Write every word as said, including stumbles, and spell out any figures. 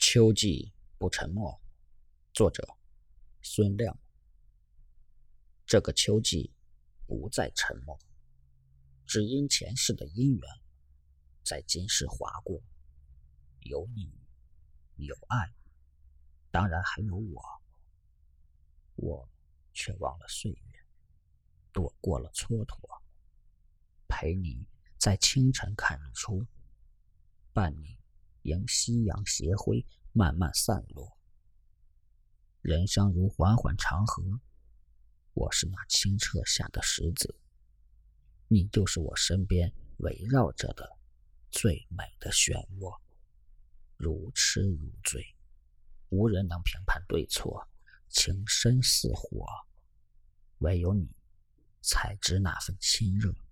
秋季不沉默，作者孙亮。这个秋季不再沉默，只因前世的因缘在今世划过，有你，有爱，当然还有我。我却忘了岁月，躲过了蹉跎，陪你在清晨看日出，伴你迎夕阳斜晖慢慢散落。人生如缓缓长河，我是那清澈下的石子，你就是我身边围绕着的最美的漩涡。如痴如醉，无人能评判对错，情深似火，唯有你才知那份亲热。